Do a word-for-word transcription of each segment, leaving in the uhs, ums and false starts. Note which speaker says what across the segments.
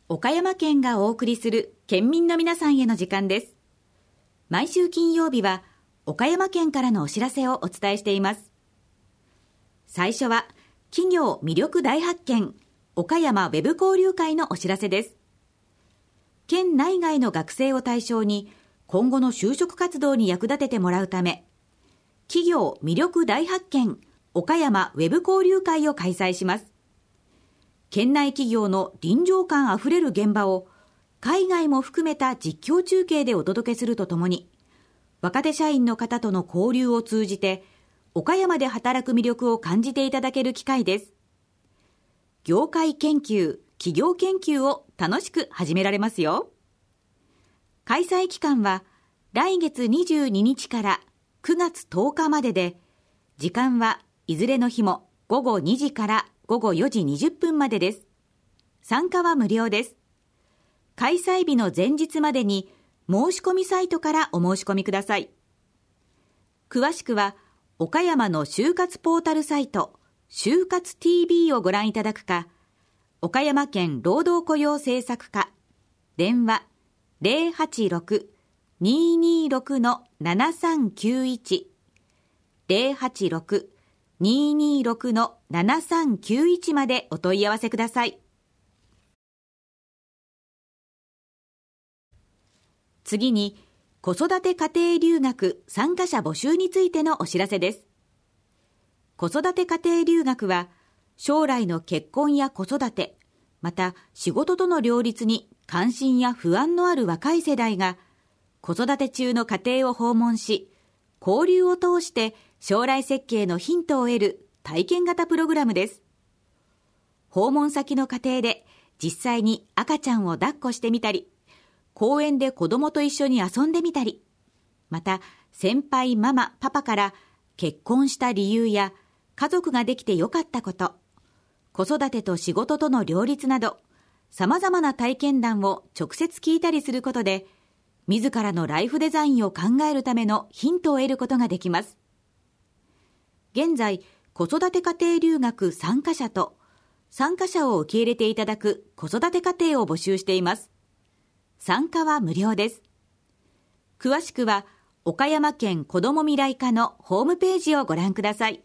Speaker 1: 岡山県がお送りする県民の皆さんへの時間です。毎週金曜日は岡山県からのお知らせをお伝えしています。最初は企業魅力大発見岡山ウェブ交流会のお知らせです。県内外の学生を対象に今後の就職活動に役立ててもらうため、企業魅力大発見岡山ウェブ交流会を開催します。県内企業の臨場感あふれる現場を海外も含めた実況中継でお届けするとともに、若手社員の方との交流を通じて岡山で働く魅力を感じていただける機会です。業界研究、企業研究を楽しく始められますよ。開催期間は来月にじゅうににちからくがつとおかまでで、時間はいずれの日もごごにじからごごよじにじゅっぷんまでです。参加は無料です。開催日の前日までに申し込みサイトからお申し込みください。詳しくは岡山の就活ポータルサイト就活 ティービー をご覧いただくか、岡山県労働雇用政策課電話 ゼロはちろく にーにーろく ななさんきゅういち ゼロはちろく にーにーろく ななさんきゅういち までお問い合わせください。次に、子育て家庭留学参加者募集についてのお知らせです。子育て家庭留学は、将来の結婚や子育て、また仕事との両立に関心や不安のある若い世代が、子育て中の家庭を訪問し、交流を通して将来設計のヒントを得る体験型プログラムです。訪問先の家庭で実際に赤ちゃんを抱っこしてみたり、公園で子供と一緒に遊んでみたり、また先輩ママパパから結婚した理由や家族ができてよかったこと、子育てと仕事との両立など様々な体験談を直接聞いたりすることで、自らのライフデザインを考えるためのヒントを得ることができます。現在、子育て家庭留学参加者と参加者を受け入れていただく子育て家庭を募集しています。参加は無料です。詳しくは岡山県子ども未来課のホームページをご覧ください。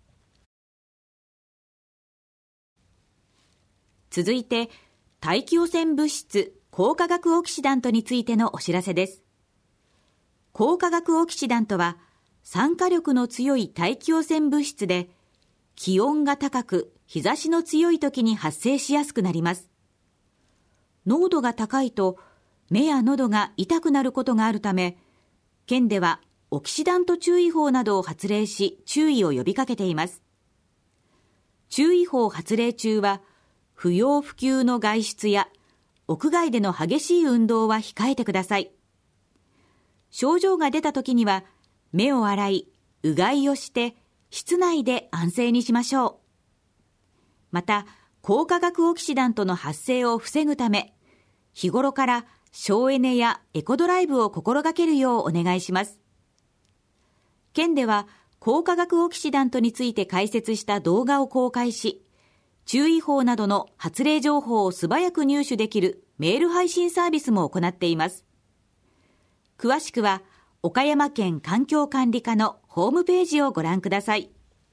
Speaker 1: 続いて、大気汚染物質高化学オキシダントについてのお知らせです。高化学オキシダントは酸化力の強い大気汚染物質で、気温が高く日差しの強い時に発生しやすくなります。濃度が高いと目や喉が痛くなることがあるため、県ではオキシダント注意報などを発令し注意を呼びかけています。注意報発令中は不要不急の外出や屋外での激しい運動は控えてください。症状が出た時には目を洗い、うがいをして室内で安静にしましょう。また、高化学オキシダントの発生を防ぐため、日頃から省エネやエコドライブを心がけるようお願いします。県では高化学オキシダントについて解説した動画を公開し、注意報などの発令情報を素早く入手できるメール配信サービスも行っています。詳しくは岡山県環境管理課のホームページをご覧ください。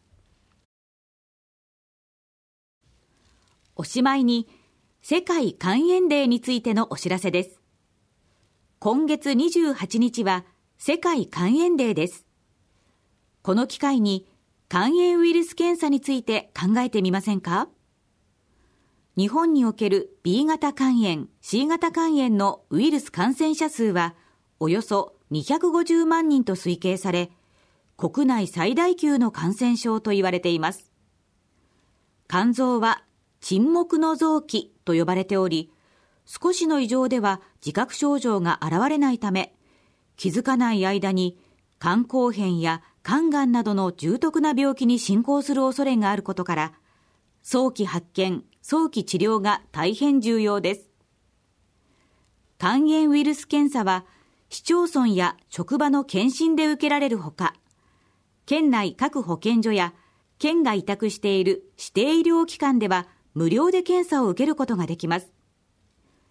Speaker 1: おしまいに、世界肝炎デーについてのお知らせです。今月にじゅうはちにちは世界肝炎デーです。この機会に肝炎ウイルス検査について考えてみませんか？日本における ビー 型肝炎、シー 型肝炎のウイルス感染者数はおよそにひゃくごじゅうまんにんと推計され、国内最大級の感染症と言われています。肝臓は沈黙の臓器と呼ばれており、少しの異常では自覚症状が現れないため、気づかない間に肝硬変や肝がんなどの重篤な病気に進行する恐れがあることから、早期発見、早期治療が大変重要です。肝炎ウイルス検査は、市町村や職場の検診で受けられるほか、県内各保健所や県が委託している指定医療機関では無料で検査を受けることができます。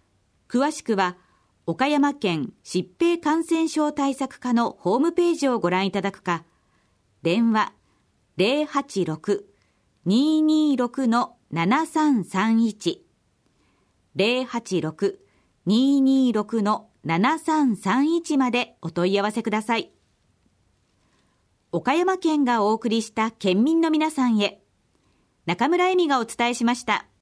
Speaker 1: 詳しくは岡山県疾病感染症対策課のホームページをご覧いただくか、電話 ゼロはちろく にーにーろく ななさんさんいち ゼロはちろく にーにーろく ななさんさんいち までお問い合わせください。岡山県がお送りした県民の皆さんへ、中村恵美がお伝えしました。